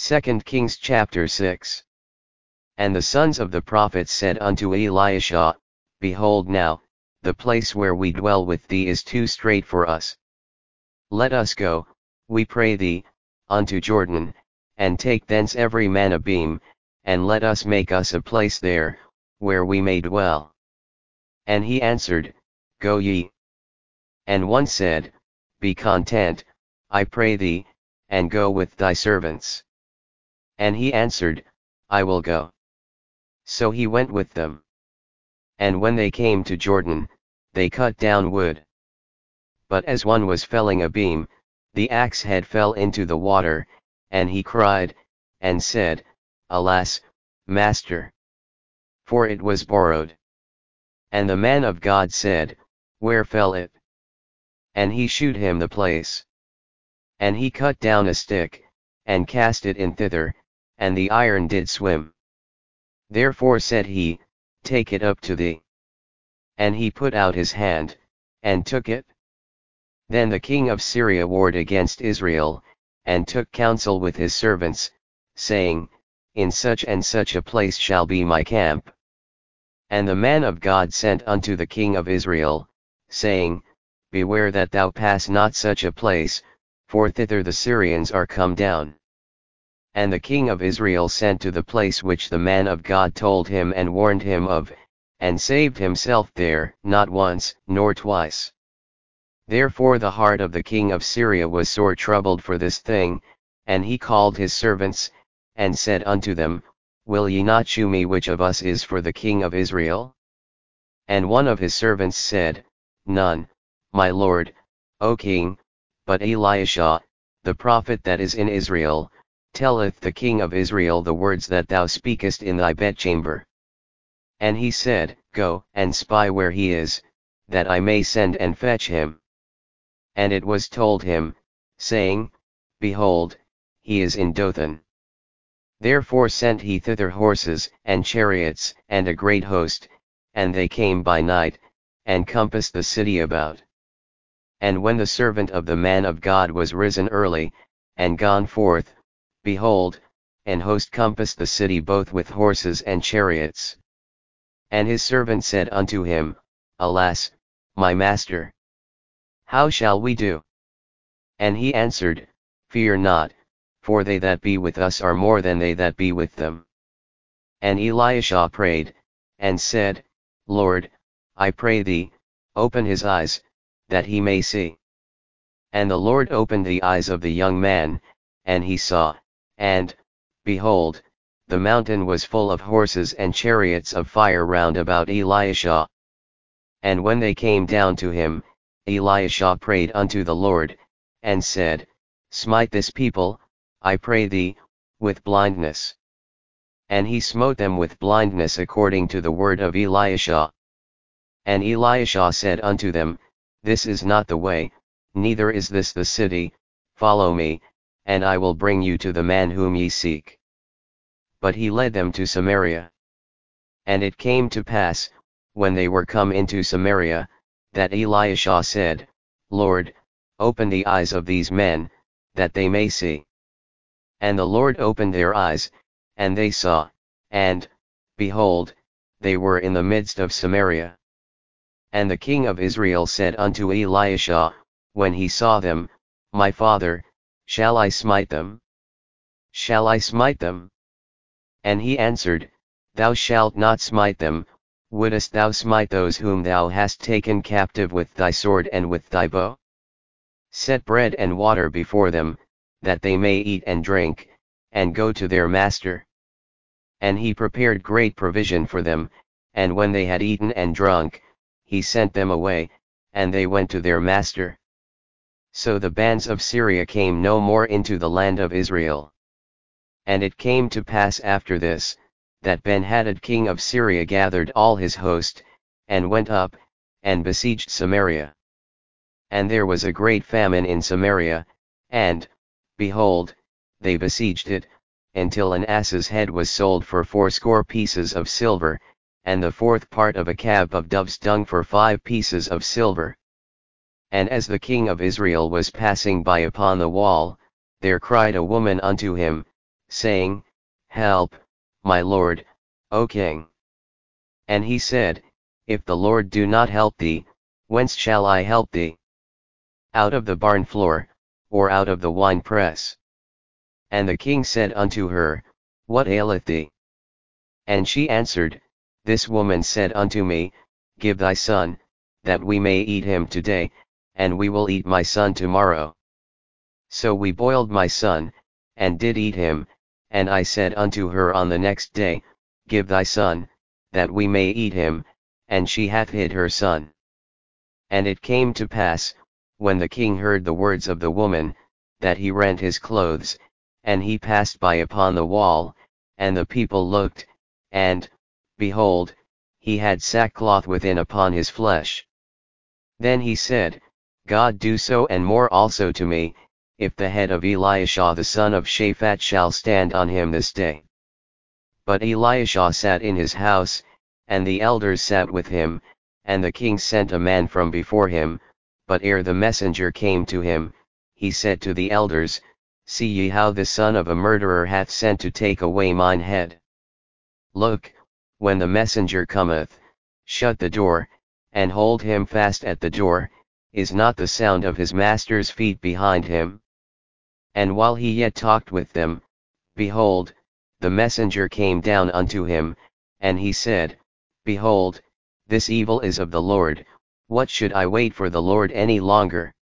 2 Kings chapter 6. And the sons of the prophets said unto Elisha, Behold now, the place where we dwell with thee is too strait for us. Let us go, we pray thee, unto Jordan, and take thence every man a beam, and let us make us a place there, where we may dwell. And he answered, Go ye. And one said, Be content, I pray thee, and go with thy servants. And he answered, I will go. So he went with them. And when they came to Jordan, they cut down wood. But as one was felling a beam, the axe head fell into the water, and he cried, and said, Alas, master! For it was borrowed. And the man of God said, Where fell it? And he shewed him the place. And he cut down a stick, and cast it in thither, and the iron did swim. Therefore said he, Take it up to thee. And he put out his hand, and took it. Then the king of Syria warred against Israel, and took counsel with his servants, saying, In such and such a place shall be my camp. And the man of God sent unto the king of Israel, saying, Beware that thou pass not such a place, for thither the Syrians are come down. And the king of Israel sent to the place which the man of God told him and warned him of, and saved himself there, not once, nor twice. Therefore the heart of the king of Syria was sore troubled for this thing, and he called his servants, and said unto them, Will ye not shew me which of us is for the king of Israel? And one of his servants said, None, my lord, O king, but Elisha, the prophet that is in Israel, telleth the king of Israel the words that thou speakest in thy bedchamber. And he said, Go and spy where he is, that I may send and fetch him. And it was told him, saying, Behold, he is in Dothan. Therefore sent he thither horses, and chariots, and a great host, and they came by night, and compassed the city about. And when the servant of the man of God was risen early, and gone forth, behold, an host compassed the city both with horses and chariots. And his servant said unto him, Alas, my master! How shall we do? And he answered, Fear not, for they that be with us are more than they that be with them. And Elisha prayed, and said, Lord, I pray thee, open his eyes, that he may see. And the Lord opened the eyes of the young man, and he saw, and, behold, the mountain was full of horses and chariots of fire round about Elisha. And when they came down to him, Elisha prayed unto the Lord, and said, Smite this people, I pray thee, with blindness. And he smote them with blindness according to the word of Elisha. And Elisha said unto them, This is not the way, neither is this the city, follow me, and I will bring you to the man whom ye seek. But he led them to Samaria. And it came to pass, when they were come into Samaria, that Elisha said, Lord, open the eyes of these men, that they may see. And the Lord opened their eyes, and they saw, and, behold, they were in the midst of Samaria. And the king of Israel said unto Elisha, when he saw them, My father, shall I smite them? Shall I smite them? And he answered, Thou shalt not smite them, wouldest thou smite those whom thou hast taken captive with thy sword and with thy bow? Set bread and water before them, that they may eat and drink, and go to their master. And he prepared great provision for them, and when they had eaten and drunk, he sent them away, and they went to their master. So the bands of Syria came no more into the land of Israel. And it came to pass after this, that Ben-Hadad king of Syria gathered all his host, and went up, and besieged Samaria. And there was a great famine in Samaria, and, behold, they besieged it, until an ass's head was sold for 80 pieces of silver, and the 4th part of a cab of dove's dung for 5 pieces of silver. And as the king of Israel was passing by upon the wall, there cried a woman unto him, saying, Help, my lord, O king. And he said, If the Lord do not help thee, whence shall I help thee? Out of the barn floor, or out of the winepress? And the king said unto her, What aileth thee? And she answered, This woman said unto me, Give thy son, that we may eat him today, and we will eat my son tomorrow. So we boiled my son, and did eat him, and I said unto her on the next day, Give thy son, that we may eat him, and she hath hid her son. And it came to pass, when the king heard the words of the woman, that he rent his clothes, and he passed by upon the wall, and the people looked, and, behold, he had sackcloth within upon his flesh. Then he said, God do so and more also to me, if the head of Elisha the son of Shaphat shall stand on him this day. But Elisha sat in his house, and the elders sat with him, and the king sent a man from before him, but ere the messenger came to him, he said to the elders, See ye how the son of a murderer hath sent to take away mine head? Look, when the messenger cometh, shut the door, and hold him fast at the door, is not the sound of his master's feet behind him? And while he yet talked with them, behold, the messenger came down unto him, and he said, Behold, this evil is of the Lord, what should I wait for the Lord any longer?